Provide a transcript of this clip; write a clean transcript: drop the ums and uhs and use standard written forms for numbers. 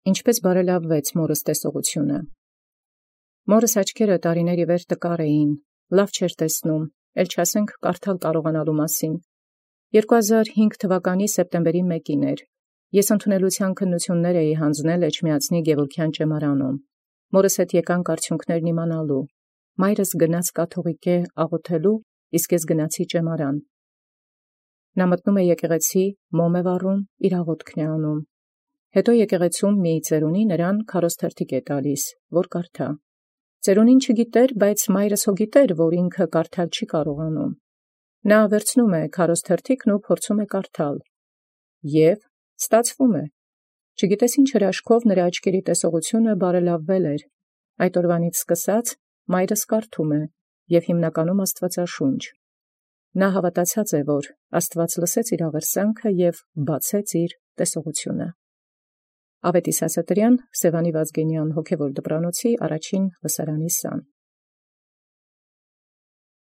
Ինչպես բարելավվեց մորս տեսողությունը։ Մորս աչքերը տարիների վեր տկար էին, լավ չէր տեսնում, էլ չասենք կարդալ կարողանալու մասին։ 2005 թվականի սեպտեմբերի 1-ին էր։ Ես ընդունելության քննություններ էի հանձնել Էջմիածնի Գևորգյան ճեմարանում։ Մորս հետ եկանք արդյունքներն իմանալու։ Մայրս գնաց կաթողիկե աղոթելու, իսկ ես գնացի ճեմարան։ Նա մտնում է եկեղեցի, մոմ է վառում, իր աղոթքն է անում։ Հետո եկեղեցում մի ծերունի նրան քարոզթերթիկ է տալիս, որ կարդա։ Ծերունին չգիտեր, բայց մայրս հո գիտեր, որ ինքը կարդալ չի կարողանում։ Նա վերցնում է քարոզթերթիկն ու փորձում է կարդալ։ Եվ ստացվում է։ Չգիտես ինչ հրաշքով նրա աչքերի տեսողությունը բարելավվել էր։ Այդ օրվանից սկսած մայրս կարդում է և հիմնականում Աստվածաշունչ։ Նա հավատացած է, որ Աստված լսեց իր աղերսանքը և բացեց իր տեսողությունը։ Ավետիս Ասատրյան, Սևանի Վազգենյան հոգևոր դպրանոցի առաջին լսարանի սան։